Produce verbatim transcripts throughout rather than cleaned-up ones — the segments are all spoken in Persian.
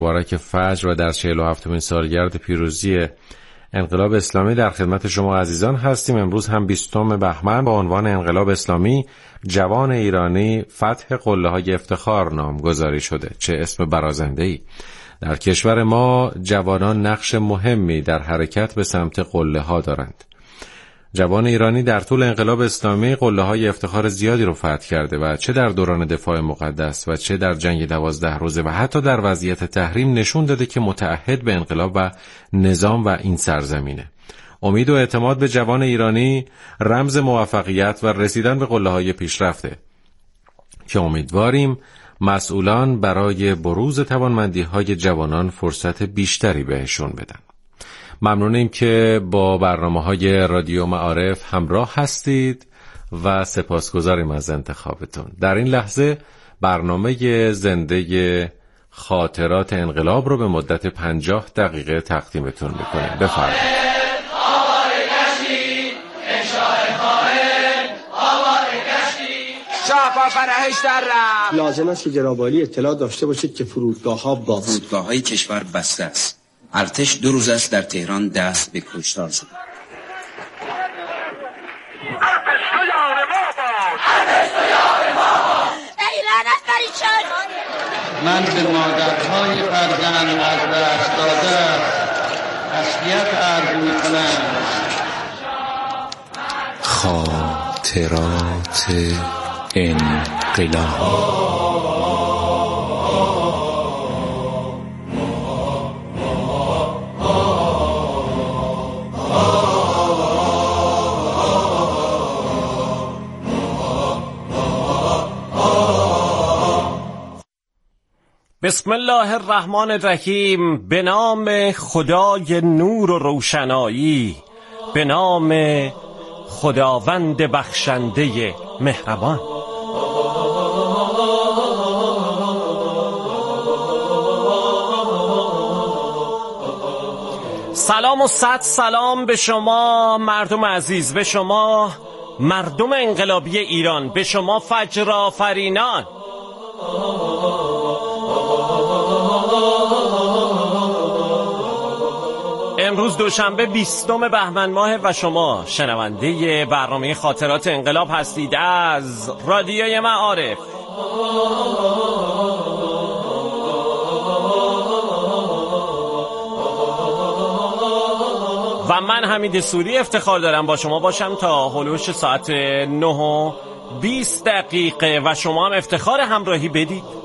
مبارک فجر و در چهل و هفتمین سالگرد پیروزی انقلاب اسلامی در خدمت شما عزیزان هستیم. امروز هم بیستم بهمن با عنوان انقلاب اسلامی جوان ایرانی فتح قله‌های افتخار نامگذاری شده. چه اسم برازنده‌ای! در کشور ما جوانان نقش مهمی در حرکت به سمت قله‌ها دارند. جوان ایرانی در طول انقلاب اسلامی قله‌های افتخار زیادی رو فتح کرده و چه در دوران دفاع مقدس و چه در جنگ دوازده روزه و حتی در وضعیت تحریم نشون داده که متعهد به انقلاب و نظام و این سرزمینه. امید و اعتماد به جوان ایرانی رمز موفقیت و رسیدن به قله‌های پیشرفته که امیدواریم مسئولان برای بروز توانمندی‌های جوانان فرصت بیشتری بهشون بدن. ممنونیم که با برنامه‌های رادیو معارف همراه هستید و سپاسگزاریم از انتخابتون. در این لحظه برنامه زنده خاطرات انقلاب رو به مدت پنجاه دقیقه تقدیمتون می‌کنیم. بفرمایید. لازم است که جناب عالی اطلاع داشته باشید که فرودگاه‌ها با فرودگاه‌های کشور بسته است. ارتش دو روز است در تهران دست به کشتار شده. ارتش تو یار ما باش، ارتش تو یار ما باش. ای لعنت بر این شهر. من به مادرهای فرزند از دست داده تسلیت عرض می‌کنم. خاطرات انقلاب. بسم الله الرحمن الرحیم. به نام خدای نور و روشنایی، به نام خداوند بخشنده مهربان. سلام و صد سلام به شما مردم عزیز، به شما مردم انقلابی ایران، به شما فجر آفرینان. امروز دوشنبه بیستم بهمن ماه و شما شنونده برنامه خاطرات انقلاب هستید از رادیوی معارف. و من حمید سوری افتخار دارم با شما باشم تا هلوش ساعت نه و بیست دقیقه و شما هم افتخار همراهی بدید.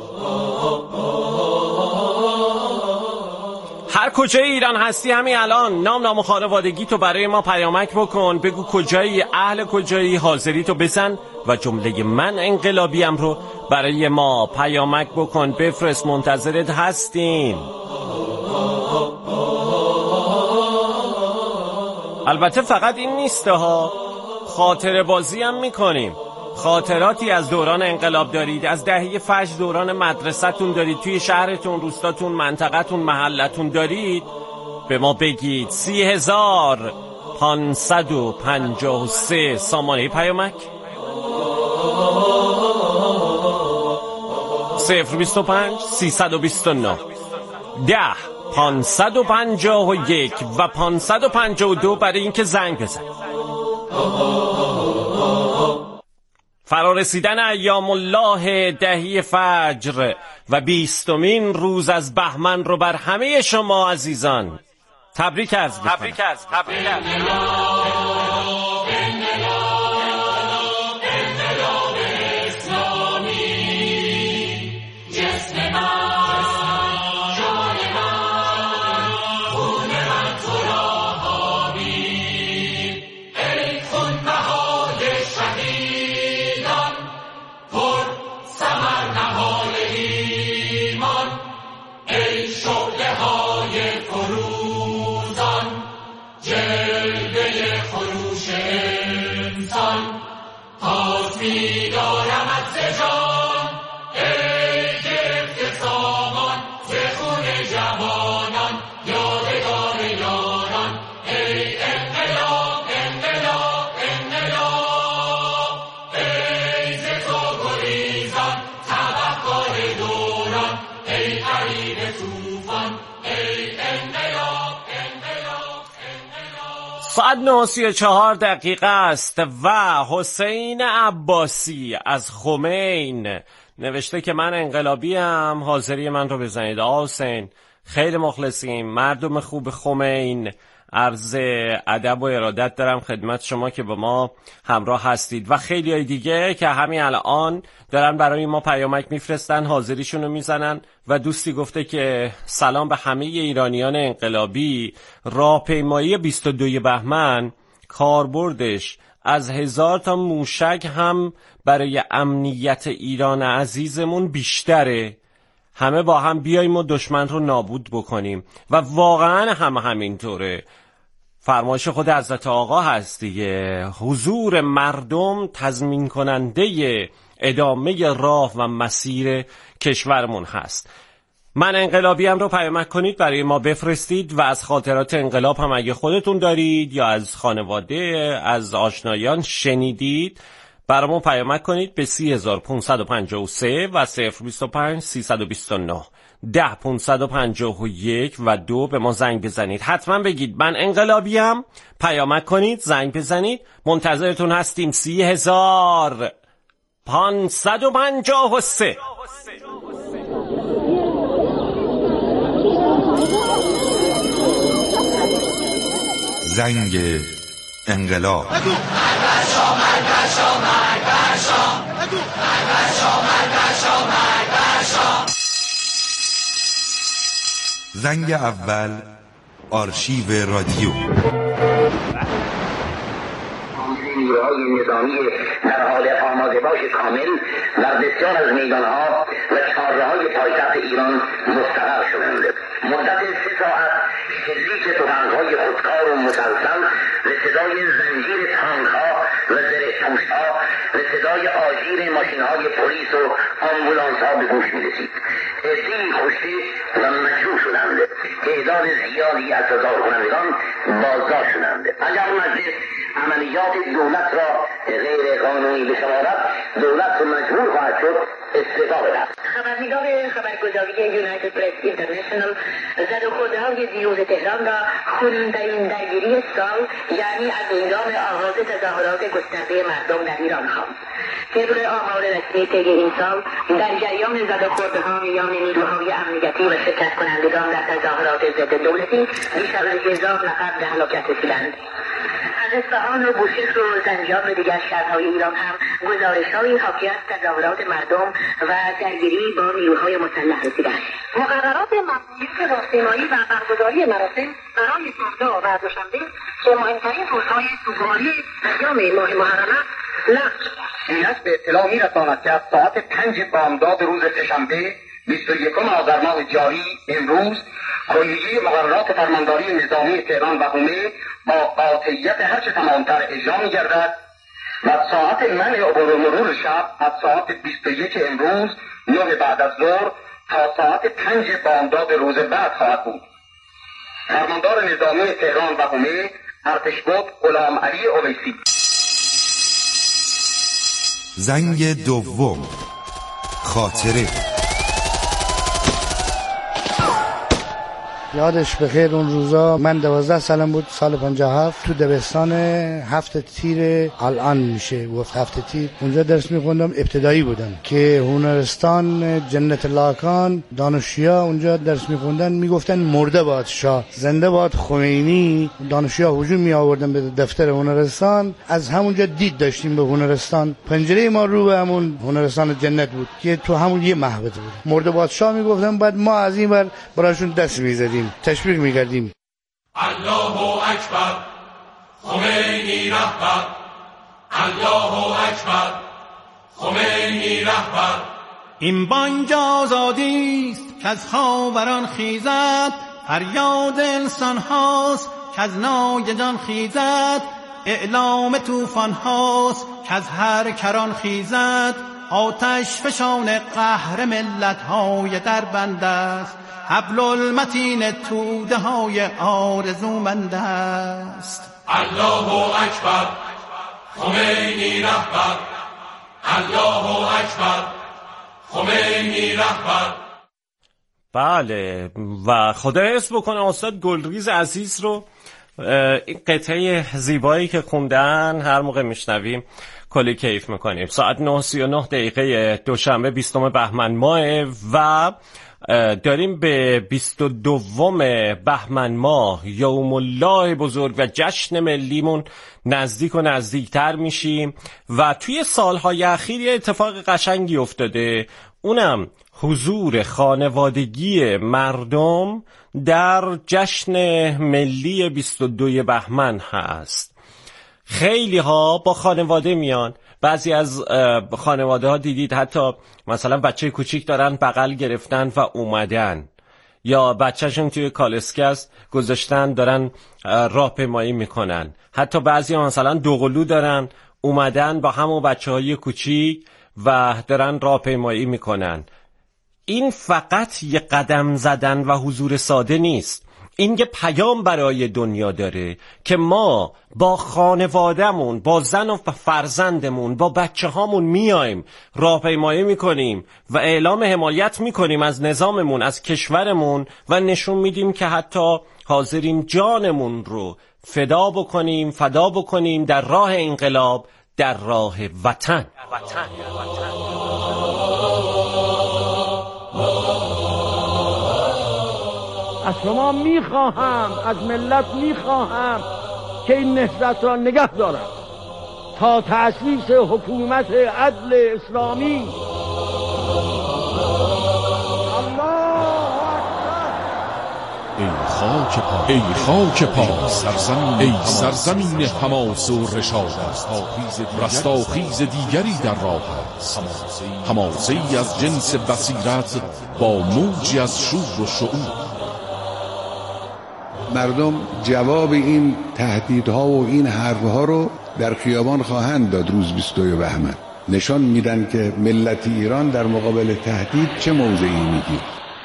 هر کجای ایران هستی همین الان نام نام و خانوادگی تو برای ما پیامک بکن، بگو کجایی، اهل کجایی، حاضری تو بزن و جمله من انقلابیم رو برای ما پیامک بکن، بفرست، منتظرت هستیم. البته فقط این نیسته ها، خاطره بازی هم میکنیم. خاطراتی از دوران انقلاب دارید، از دهه فجر دوران مدرسه‌تون دارید، توی شهرتون، روستاتون، منطقتون، محلتون دارید، به ما بگید. سی هزار پانصد و پنجاه و سه سامانه پیامک، صفر بیست و پنج سیصد و بیست و نه ده پانصد و پنجاه و یک و پانصد و پنجاه و دو برای اینکه زنگ بزنید. فرارسیدن ایام الله دهی فجر و بیستمین روز از بهمن رو بر همه شما عزیزان تبریک عرض می‌کنم. تبریک عرض تبریک عرض ساعت نه و سی و چهار دقیقه است و حسین عباسی از خمین نوشته که من انقلابی ام، حاضری من رو بزنید. آقا حسین خیلی مخلصیم، مردم خوب خمین. عرض ادب و ارادت دارم خدمت شما که با ما همراه هستید و خیلی های دیگه که همین الان دارن برای ما پیامک میفرستن، حاضریشون رو میزنن. و دوستی گفته که سلام به همه ایرانیان انقلابی، راهپیمایی بیست و دو بهمن کاربردش از هزار تا موشک هم برای امنیت ایران عزیزمون بیشتره. همه با هم بیاییم و دشمن رو نابود بکنیم و واقعا هم همینطوره. فرمایش خود حضرت آقا هست دیگه، حضور مردم تضمین کننده ادامه راه و مسیر کشورمون هست. من انقلابی هم رو پیامک کنید برای ما بفرستید و از خاطرات انقلاب هم اگه خودتون دارید یا از خانواده از آشنایان شنیدید برامون پیامک کنید به سی هزار پانصد و پنجاه و سه و صفر بیست و پنج سیصد و بیست و نه ده پانصد و پنجاه و یک و دو به ما زنگ بزنید. حتما بگید من انقلابیم، پیامک کنید، زنگ بزنید، منتظرتون هستیم. سی هزار پانصد و پنجاه و سه. زنگ انقلاب. زنگ اول، آرشیو رادیو. نیروهای نظامی در حال آماده باش کامل در بسیار از میدانها و چهارراهای پایتخت ایران مستقر شدند. مدت سه ساعت شلیک تفنگ‌های خودکار و مسلسل و صدای زنجیر تانک‌ها و زره‌پوش‌ها و صدای آژیر ماشین‌های پلیس و آمبولانس‌ها به گوش می‌رسید. عده‌ای کشته و مجروح شدند. تعداد زیادی از تظاهرکنندگان بازداشت شدند. اگر مجلس عملیات دولت را غیر قانونی بشمارد، دولت مجبور خواهد شد استعفا بدهد. خبرنگار خبرگزاری یونایتد پرس اینترنشنال زد و خورده‌های دیروز تهران را خونین‌ترین درگیری سال، یعنی از هنگام آغاز تظاهرات گسترده مردم در ایران خواند. طبق آمار رسمی طی این سال در جریان زد و خورده‌ها میان نیروهای امنیتی و شرکت کنندگان در تظاهرات ضد دولتی بیش از هزار نفر به هلاکت رسیدند. از اصفهان و بوشهر و زنجان و دیگر شهرهای ایران هم گزارش‌هایی حاکی از تظاهرات مردم و درگیری با نیروهای مسلح رسیدند. مقررات ممنوعیت راهپیمایی و برگزاری مراسم برای فردا و دوشنبه که مهمترین روزهای سوگواری ایام ماه محرم است لغو شد. اینک به اطلاع می‌رساند که از ساعت پنج بامداد روز سه‌شنبه بیست و یکم آذر ماه جاری امروز کلیه مقررات فرمانداری نظامی تهران و حومه با قاطعیت هرچه تمامتر اجرا می‌گردد و ساعت منع عبور و مرور شب از ساعت بیست و یک امروز نه بعد از ظهر تا ساعت پنج بامداد روز بعد خواهد بود. فرماندار نظامی تهران و حومه ارتشبد غلام علی اویسی. زنگ دوم، خاطره. یادش بخیر اون روزا من دوازده سالم بود، سال پنجاه و هفت، تو دبستان هفت تیر الان میشه گفت هفت تیر، اونجا درس میخوندم. ابتدایی بودم که هنرستان جنت لاکان دانشجویا اونجا درس میخوندن، میگفتن مرده باد شاه، زنده باد خمینی. دانشجویا هجوم می آوردن به دفتر هنرستان، از همونجا دید داشتیم به هنرستان. پنجره ما رو به همون هنرستان جنت بود که تو همون یه محوطه بود. مرده باد شاه میگفتن، بعد ما از این ور براشون دست میزدیم، تشویق می‌کردیم. الله اکبر خمینی رهبر، الله اکبر خمینی رهبر. این بانگ آزادی است که از خاوران خیزد، فریاد انسان هاست که از نای جان خیزد، اعلام طوفان هاست که از هر کران خیزد. آتش فشان قهر ملت های در بند است، حبل المتین توده های آرزومند است. الله اکبر خمینی رهبر، الله اکبر خمینی رهبر. بله و خدا حفظ بکنه استاد گلریز عزیز رو. این قطعه زیبایی که خوندن هر موقع میشنویم کلی کیف میکنیم. ساعت نه و سی و نه دقیقه دوشنبه بیستم بهمن ماه و داریم به بیست و دوم بهمن ماه یوم الله بزرگ و جشن ملیمون نزدیک و نزدیکتر میشیم و توی سالهای اخیر یه اتفاق قشنگی افتاده، اونم حضور خانوادگی مردم در جشن ملی بیست و دوم بهمن هست. خیلی ها با خانواده میان، بعضی از خانواده ها دیدید حتی مثلا بچه کوچیک دارن بغل گرفتن و اومدن، یا بچهشون توی کالسکس گذاشتن دارن راهپیمایی میکنن، حتی بعضی ها مثلا دوقلو دارن اومدن با همون بچه های کوچیک و دارن راهپیمایی میکنن. این فقط یه قدم زدن و حضور ساده نیست، این یه پیام برای دنیا داره که ما با خانوادهمون، با زن و فرزندمون، با بچه هامون میایم راهپیمایی میکنیم و اعلام حمایت میکنیم از نظاممون، از کشورمون و نشون میدیم که حتی حاضریم جانمون رو فدا بکنیم فدا بکنیم در راه انقلاب، در راه وطن. وطن. از شما میخواهم، از ملت میخواهم که این نهضت را نگه دارد تا تأسیس حکومت عدل اسلامی. ای خاک پاک، ای خاک پاک، سرزمین، ای سرزمین حماس و رشادت، رستاخیز دیگری در راه است، حماسه ای از جنس بصیرت با موجی از شور و شعور. مردم جواب این تهدیدها و این حرفها رو در خیابان خواهند داد. روز بیست و دوم بهمن نشان میدن که ملت ایران در مقابل تهدید چه موضعی میگیره.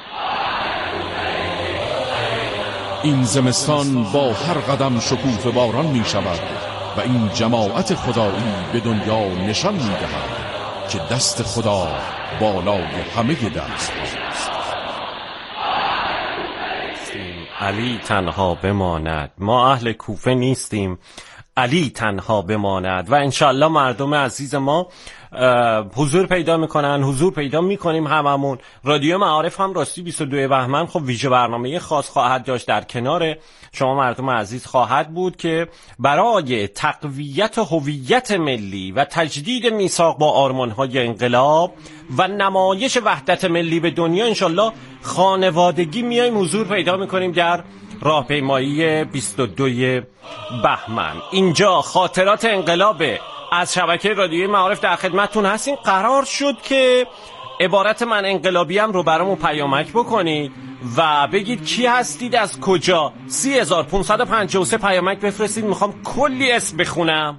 این زمستان با هر قدم شکوفه باران می شود و این جماعت خدایی به دنیا نشان می دهد که دست خدا بالای همه دست است. علی تنها بماند، ما اهل کوفه نیستیم، علی تنها بماند و انشالله مردم عزیز ما حضور پیدا میکنن، حضور پیدا میکنیم هممون. رادیو معارف هم راستی بیست و دوم بهمن خب ویژه برنامه خاص خواهد داشت، در کنار شما مردم عزیز خواهد بود که برای تقویت هویت ملی و تجدید میثاق با آرمان‌های انقلاب و نمایش وحدت ملی به دنیا انشالله خانوادگی میایم حضور پیدا میکنیم در راهپیمایی بیست و دوم بهمن. اینجا خاطرات انقلاب از شبکه رادیوی معارف در خدمتتون هستیم. قرار شد که عبارت من انقلابیم رو برامون پیامک بکنید و بگید کی هستید، از کجا. سی هزار پانصد و پنجاه و سه پیامک بفرستید، میخوام کلی اسم بخونم.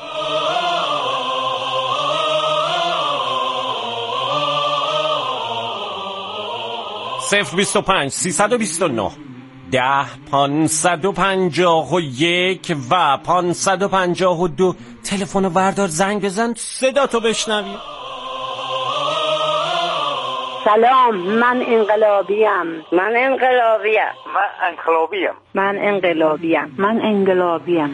صفر بیست و پنج سیصد و بیست و نه ده پانصد و پنجاه و یک و پانصد و پنجاه و دو. تلفن رو بردار، زنگ بزن، صدا تو بشنوی. سلام، من انقلابیم. من انقلابیم. من انقلابیم. من انقلابیم. من انقلابیم.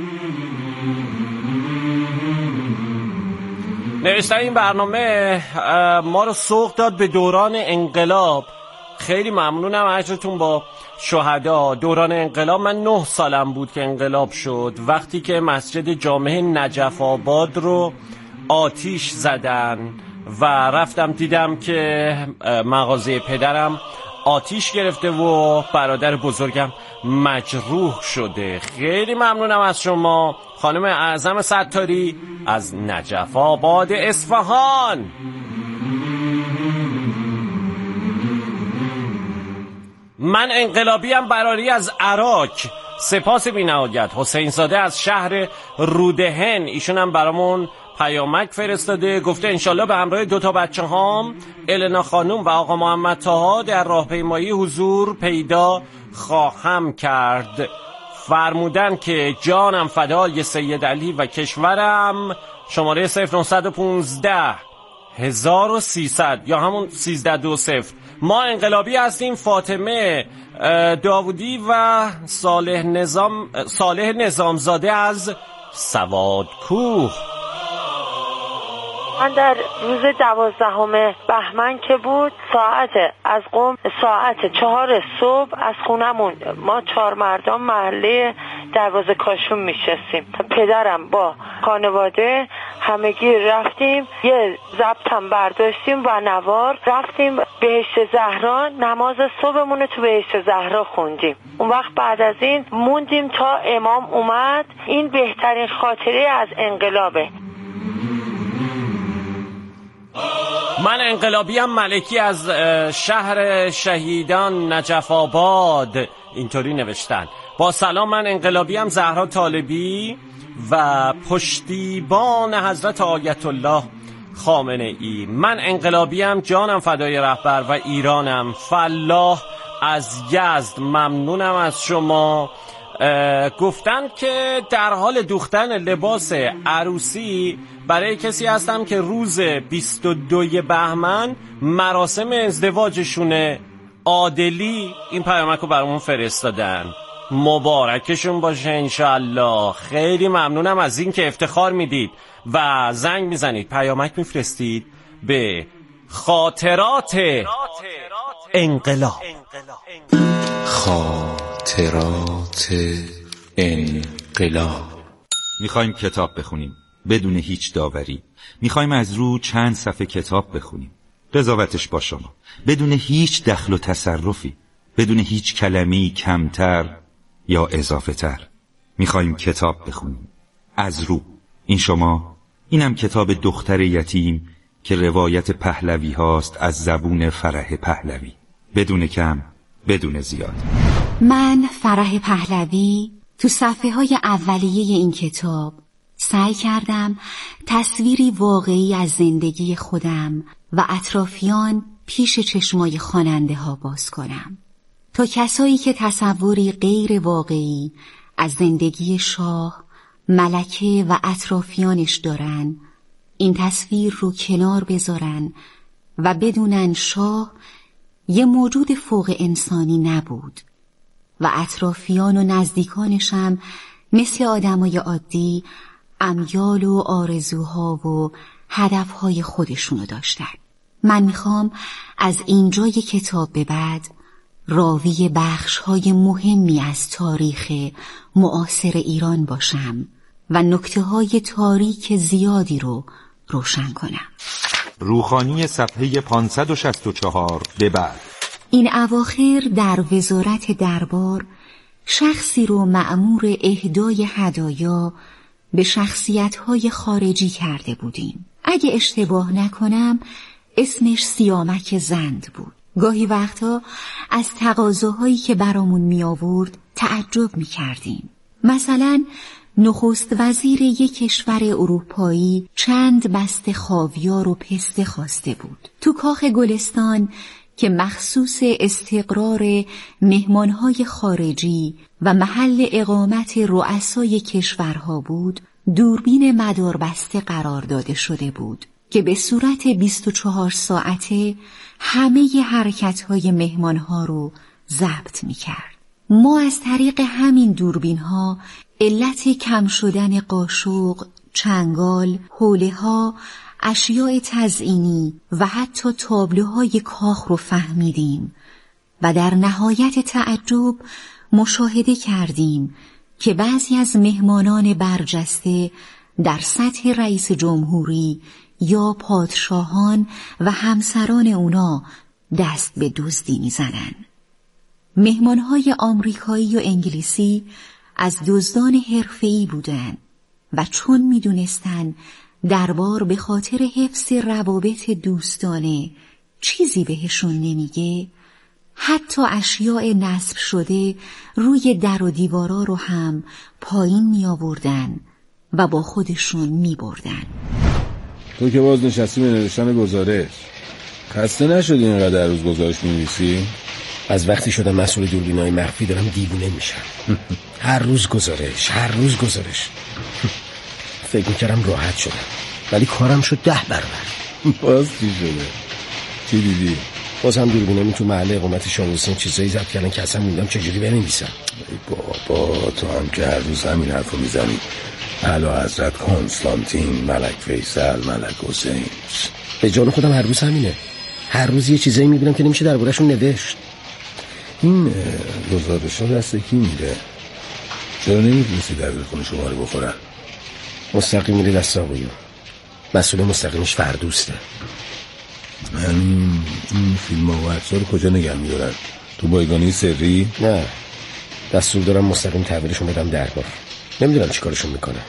نوشته این برنامه ما رو سوق داد به دوران انقلاب. خیلی ممنونم اجرتون با شهدا. دوران انقلاب من نه سالم بود که انقلاب شد، وقتی که مسجد جامع نجف آباد رو آتیش زدن و رفتم دیدم که مغازه پدرم آتیش گرفته و برادر بزرگم مجروح شده. خیلی ممنونم از شما خانم اعظم ستاری از نجف آباد اصفهان. من انقلابیم براری از عراق. سپاس بی‌نهایت. حسین زاده از شهر رودهن، ایشون هم برامون پیامک فرستاده، گفته انشالله به همراه دو تا بچه هام النا خانوم و آقا محمد طاها در راهپیمایی حضور پیدا خواهم کرد. فرمودن که جانم فدای سید علی و کشورم. شماره صفر نهصد و پانزده هزار و سیصد یا همون سیزده دو صفر ما انقلابی هستیم. فاطمه داوودی و صالح نظام صالح نظامزاده از سوادکوه. من در روز دوازدهم بهمن که بود ساعت از قم ساعت چهار صبح از خونمون ما چهار مردم محله دروازه کاشون میشستیم. پدرم با خانواده همگی رفتیم، یه ضبطم برداشتیم و نوار، رفتیم بهشت زهرا، نماز صبحمون رو تو بهشت زهرا خوندیم. اون وقت بعد از این موندیم تا امام اومد. این بهترین خاطره از انقلابه. من انقلابی ام ملکی از شهر شهیدان نجف آباد. اینطوری نوشتن. با سلام، من انقلابی ام زهرا طالبی و پشتیبان حضرت آیت الله خامنه ای. من انقلابی ام، جانم فدای رهبر و ایرانم. فلاح از یزد. ممنونم از شما. گفتن که در حال دوختن لباس عروسی برای کسی هستم که روز بیست و دو بهمن مراسم ازدواجشونه. عادلی این پیامک رو برامون فرستادن. مبارکشون باشه انشالله. خیلی ممنونم از این که افتخار میدید و زنگ میزنید، پیامک میفرستید به خاطرات انقلاب. خاطرات انقلاب. میخوایم کتاب بخونیم بدون هیچ داوری. میخوایم از رو چند صفحه کتاب بخونیم. قضاوتش با شما. بدون هیچ دخل و تصرفی، بدون هیچ کلمه‌ای کمتر یا اضافه تر. میخوایم کتاب بخونیم از رو. این شما. اینم کتاب دختر یتیم که روایت پهلوی هاست از زبون فرح پهلوی، بدون کم بدون زیاد. من فرح پهلوی تو صفحه های اولیه این کتاب سعی کردم تصویری واقعی از زندگی خودم و اطرافیان پیش چشمای خواننده ها باز کنم تا کسایی که تصوری غیر واقعی از زندگی شاه، ملکه و اطرافیانش دارن این تصویر رو کنار بذارن و بدونن شاه یه موجود فوق انسانی نبود و اطرافیان و نزدیکانشم مثل آدمای عادی امیال و آرزوها و هدفهای خودشونو داشتن. من میخوام از اینجای کتاب به بعد راوی بخشهای مهمی از تاریخ معاصر ایران باشم و نکته‌های تاریک زیادی رو روشن کنم. روخانی صفحه پانصد و شصت و چهار به بعد. این اواخر در وزارت دربار شخصی رو مأمور اهدای هدایا به شخصیت‌های خارجی کرده بودیم. اگه اشتباه نکنم اسمش سیامک زند بود. گاهی وقتا از تقاضاهایی که برامون می آورد تعجب می کردیم. مثلا نخست وزیر یک کشور اروپایی چند بسته خاویار و پسته خواسته بود. تو کاخ گلستان که مخصوص استقرار مهمانهای خارجی و محل اقامت رؤسای کشورها بود، دوربین مداربسته قرار داده شده بود که به صورت بیست و چهار ساعته همه ی حرکتهای مهمانها رو ضبط می کرد. ما از طریق همین دوربین ها علت کم شدن قاشق، چنگال، حوله ها، اشیاء تزئینی و حتی تابلوهای کاخ رو فهمیدیم و در نهایت تعجب مشاهده کردیم که بعضی از مهمانان برجسته در سطح رئیس جمهوری یا پادشاهان و همسران اونا دست به دزدی میزنن. مهمانهای آمریکایی و انگلیسی از دزدان حرفه‌ای بودند و چون میدونستن دربار به خاطر حفظ روابط دوستانه چیزی بهشون نمیگه، حتی اشیاء نصب شده روی در و دیوارا رو هم پایین می آوردن و با خودشون می بردن. تو که باز نشستی به نوشتن گزارش، خسته نشدی اینقدر روز گزارش می نویسی؟ از وقتی شدم مسئول دوربینای مخفی دارم دیوونه میشم. هر روز گزارش، هر روز گزارش. فکر میکردم راحت شدم ولی کارم شد ده برابر. باز چی شده؟ چی دیدی؟ بازم دوربینم تو محله اقامت شاه حسین چیزایی ضبط کردن که اصلا موندم چجوری بنویسم. ای بابا تو هم که هر روز همین حرفو میزنی. اعلی حضرت کنستانتین، ملک فیصل، ملک حسین. به جان خودم هر روز همینه. هر روز یه چیزایی میبینم که نمیشه درباره‌شون نوشت. این گزارش‌ها دست کی میره؟ چرا نمی‌تونستی در خونه شما رو بخورن؟ مستقیم میره دست آقایون. مسئول مستقیمش فردوسته. همین این فیلم ها و عکس‌ها رو کجا نگه می‌دارن؟ تو بایگانی سری؟ نه، دستور دارم مستقیم تحویلشون بدم دربار. نمیدونم چی کارشون میکنه.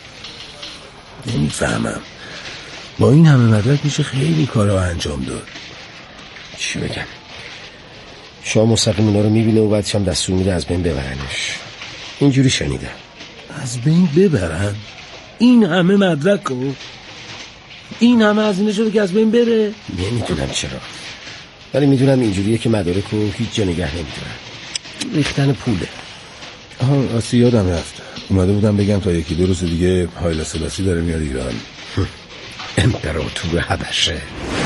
نمیفهمم. با این همه مدرک میشه خیلی کارها انجام داد. چی بگم؟ شاه مستقیم اونا رو میبینه و بعدش هم دستور میده از بین ببرنش. اینجوری شنیدم. از بین ببرن؟ این همه مدرک رو؟ این همه از اینه شده که از بین بره؟ نمیدونم چرا، ولی میدونم اینجوریه که مدارک رو هیچ جا نگه نمیدونن. ریختن پوله. آها راستی یادم رفت، اومده بودم بگم تا یکی دو روز دیگه هایله سلاسی داره میاد ایران. امپراتور حبشه.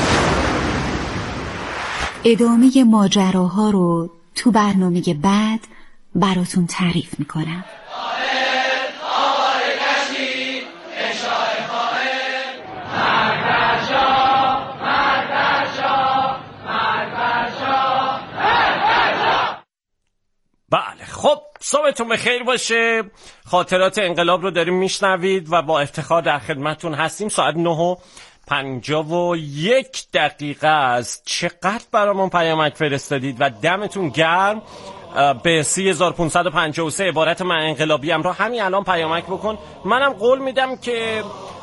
ادامه ماجراها رو تو برنامه بعد براتون تعریف میکنم. بله خب صبحتون بخیر باشه. خاطرات انقلاب رو داریم میشنوید و با افتخار در خدمتون هستیم. ساعت نه و پنجاه و یک دقیقه است. چقدر برامون پیامک فرستادید و دمتون گرم. به سه هزار و پانصد و پنجاه و سه عبارت من انقلابی هم را همین الان پیامک بکن. منم قول میدم که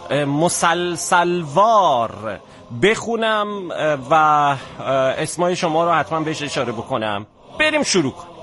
مسلسلوار بخونم و اسمای شما رو حتما بهش اشاره بکنم. بریم شروع کن.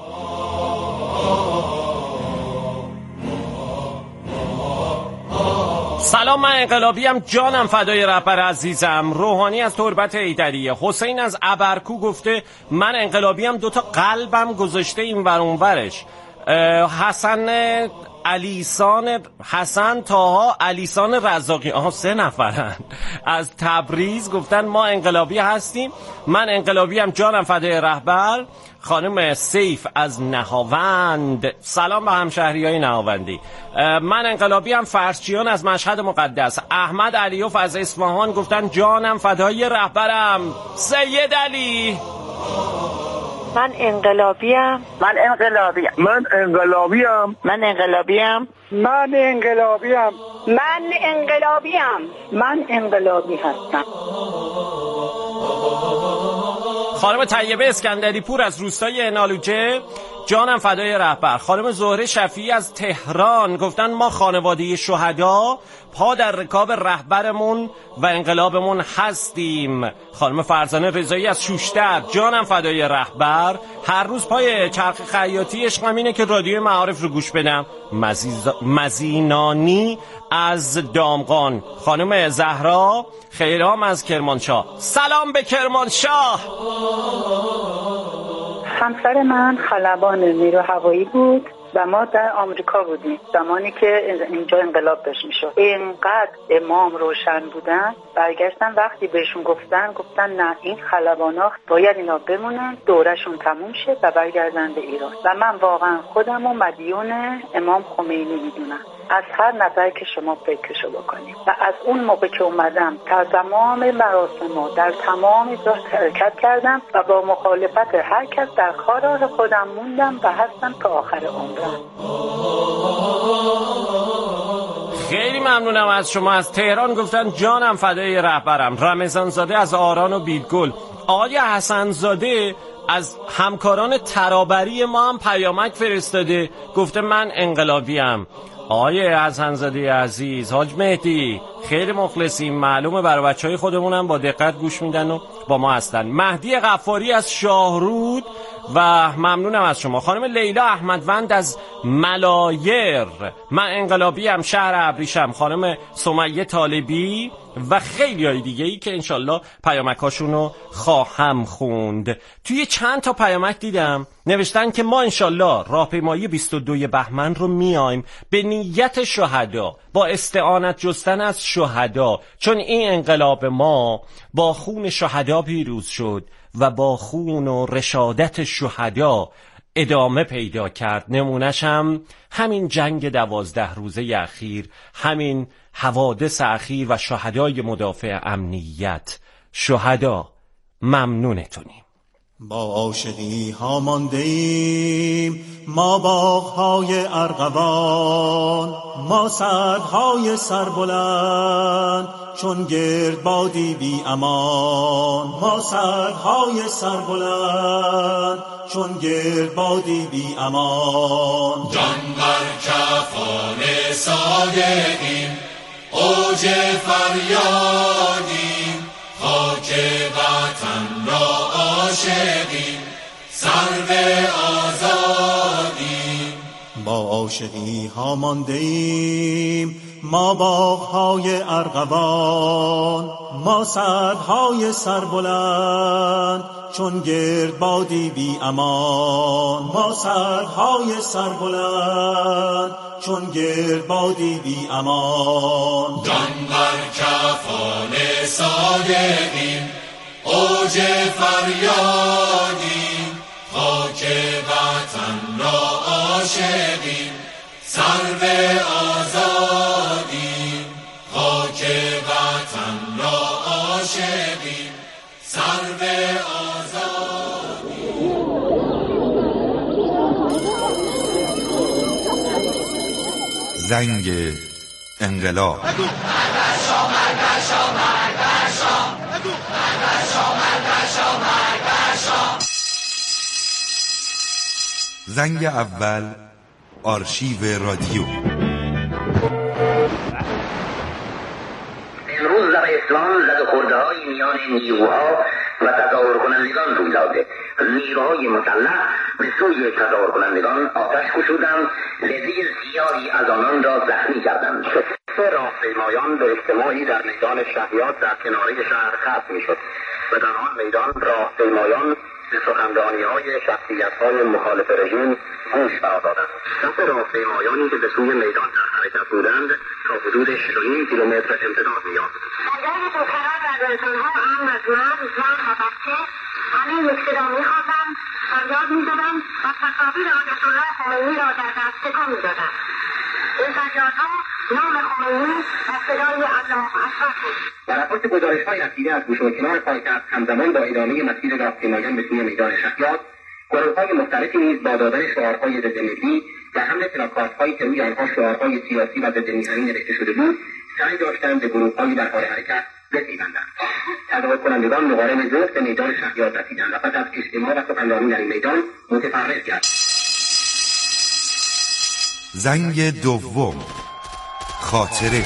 سلام، من انقلابیم، جانم فدای رهبر عزیزم. روحانی از تربت حیدریه. حسین از ابرکو گفته من انقلابیم، دوتا قلبم گذاشته این ور اون ورش. حسن علیسان حسن تاها علیسان رزاقی، آها سه نفرن، از تبریز گفتن ما انقلابی هستیم. من انقلابیم، جانم فدای رهبر. خانم سیف از نهاوند، سلام به همشهریای نهاوندی. من انقلابی هم. فرشچیان از مشهد مقدس. احمد علیوف از اصفهان گفتن جانم فدای رهبرم. سید علی من انقلابیم. من انقلابیم. من انقلابیم. من انقلابیم. من انقلابیم. من انقلابیم. من انقلابی هستم. خانم طیبه اسکندری پور از روستای انالوجه، جانم فدای رهبر. خانم زهره شفیعی از تهران گفتن ما خانواده شهدا پا در رکاب رهبرمون و انقلابمون هستیم. خانم فرزانه رضایی از شوشتر، جانم فدای رهبر. هر روز پای چرخ خیاطی عشقم اینه که رادیو معارف رو گوش بدم. مزیز... مزینانی از دامغان. خانم زهرا خیرام از کرمانشاه، سلام به کرمانشاه. همسر من خلبان نیرو هوایی بود و ما در آمریکا بودیم زمانی که اینجا انقلاب داشت میشد. اینقدر امام روشن بودن، برگشتن وقتی بهشون گفتن گفتن نه، این خلبانا باید اینا بمونن، دورشون تموم شه و برگردن به ایران. و من واقعا خودم و مدیون امام خمینی میدونم. از هر نظر که شما فکرشو بکنید. و از اون موقع که اومدم در تمام مراسم در تمام جا شرکت کردم و با مخالفت هر کس در کار خودم موندم و هستم تا آخر عمرم. خیلی ممنونم از شما. از تهران گفتن جانم فدای رهبرم. رمضان زاده از آران و بیلگل. آقای حسن زاده از همکاران ترابری ما هم پیامک فرستاده، گفته من انقلابیم. آقای حسن‌زاده عزیز، حاج مهدی خیلی مخلصیم، معلومه برای بچهای خودمون هم با دقت گوش میدن و با ما هستن. مهدی غفاری از شاهرود و ممنونم از شما. خانم لیلا احمدوند از ملایر، من انقلابیم، شهر ابریشم. خانم سمیه طالبی و خیلی های دیگه ای که انشالله پیامکاشون رو خواهم خوند. توی چند تا پیامک دیدم نوشتن که ما انشالله راهپیمایی بیست و دوم بهمن رو میایم به نیت شهدا، با استعانت جستن از شهدا، چون این انقلاب ما با خون شهدا پیروز شد و با خون و رشادت شهدا ادامه پیدا کرد. نمونش هم همین جنگ دوازده روزه اخیر، همین حوادث اخیر و شهدای مدافع امنیت. شهدا ممنونتونیم. با عاشقی ها مانده ایم ما باغ‌های ارغوان، ما سدهای سربلند چون گرد بادی بی امان، ما سدهای سربلند چون گرد بادی بی امان. جان بر کفان صادقیم اوج فریادیم، خاک وطن را عاشقیم سرو آزادیم. با عاشقی ها مانده ایم ما باغ‌های ارغوان، ما سدهای سربلند چون گرد بادی بی امان، ما سدهای سربلند چون گرد بادی بی امان. جان بر کفان صادقیم اوج فریادیم، خاک وطن را عاشقیم سرو آزادیم، خاک وطن را عاشقیم سرو آزادیم. زنگ انقلاب. زنگ اول، آرشیو رادیو. امروز در اسلام زد و خورده های میان نیروها و تظاهر کنندگان روی داده. نیروهای مسلح به سوی تظاهر کنندگان آتش گشودند، لذیذ سیاری از آنان را زخمی کردند. سه راهپیمایان به اجتماعی در میدان شهیات در کناره شهر ختم میشد و در آن میدان راهپیمایان به سخنرانی‌های شخصیت‌های مخالف رژیم گوش دادند. دست راهپیمایانی که به سوی میدان در حرکت بودند تا حدود شش و نیم کیلومتر امتداد می‌یافت. برای دختران و زنها هم از مرد، زن و بچه همه یک صدا می‌خواندند، فریاد می‌زدند و تصاویر آیت الله خمینی را در دست تکان می‌دادند. این فریادها نام خمینی و صدای الله اکبر بود. در اساس گزارش‌های رسیده از گوشه و کنار پایتخت، همزمان با ادامه مسیر راهپیمایان به سوی میدان شهیات، گروه‌های مختلفی نیز با دادن شعارهای ضد ملی و حمل پلاکاردهایی که روی آنها شعارهای سیاسی و ضد میهنی نوشته شده بود، سعی داشتند به گروه‌هایی در حال حرکت بپیوندند. تظاهر کنندگان مقارن ظهر به میدان شهیات رسیدند و پس از اجتماع و سخنرانی در این میدان متفرق گشت. زنگ دوم، خاطره.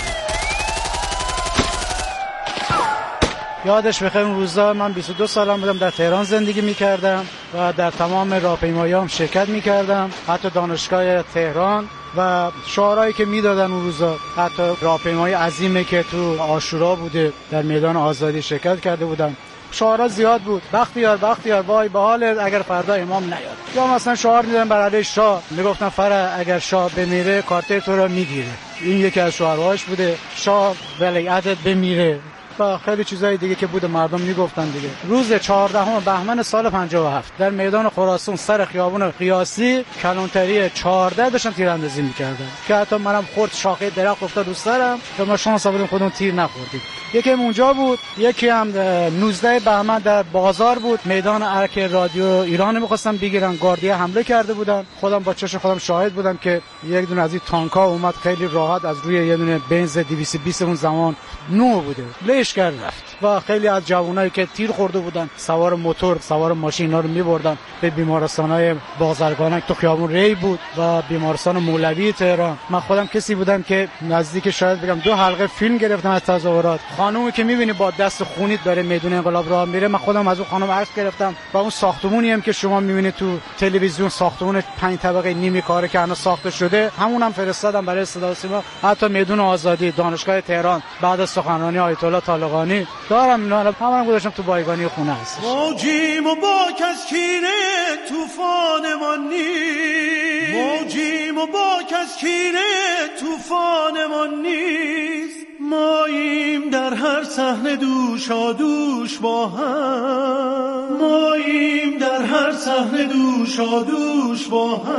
یادش بخیر اون روزا من بیست و دو سالم بودم، در تهران زندگی می‌کردم و در تمام راهپیمایی‌ها شرکت می‌کردم، حتی دانشگاه تهران. و شعارهایی که میدادن اون روزا، حتی راهپیمایی عظیمی که تو عاشورا بوده در میدان آزادی شرکت کرده بودم، شعارها زیاد بود. بختیار بختیار وای به حال اگر فردا امام نیاد. یا مثلا شعار میدادن بر علیه شاه، میگفتن فرح اگر شاه بمیره کارت تو رو میگیره. این یکی از شعارهاش بوده. شاه ولیعتت بمیره و خیلی چیزای دیگه که بود مردم میگفتن دیگه. روز چهاردهم بهمن سال پنجاه و هفت در میدان خراسان سر خیابون قیاسی کلانتری چهارده داشتن تیراندازی میکردن که حتی منم خورد شاخه درخت افتاد رو سرم که ما شانس آوردیم خودمون تیر نخوردیم. یکی هم اونجا بود، یکی هم نوزده بهمن در بازار بود، میدان ارک رادیو ایران می‌خواستن بگیرن، گاردیا حمله کرده بودن. خودم با چشم خودم شاهد بودم که یک دونه از این تانک‌ها اومد خیلی راحت از روی یه دونه بنز دویست و بیست اون زمان نو بوده لیش کرد رفت و خیلی از جوانایی که تیر خورده بودن سوار موتور سوار ماشینا رو می‌بردن به بیمارستان‌های بازرگانک تو خیابون ری بود و بیمارستان مولوی تهران. من خودم کسی بودم که نزدیک شاید بگم دو حلقه فیلم گرفتم از تظاهرات. خانومی که می‌بینی با دست خونیت داره میدون انقلاب راه میره، من خودم از اون خانم عکس گرفتم و اون ساختمونی هم که شما می‌بینید تو تلویزیون، ساختمون پنج طبقه نیمه کاره که الان ساخته شده، همون هم فرستادم برای صدا و سیما. حتی میدون آزادی، دانشگاه تهران بعد از سخنرانی آیت الله طالقانی دارم اینا، همون گذاشتم تو بایگانی خونه هست. موجیم و با کس کینه طوفانمان نیست، موجیم و با کس کینه طوفانمان نیست، ماییم در هر صحنه دوشا دوش با هم، ماییم در هر صحنه دوشا دوش با هم.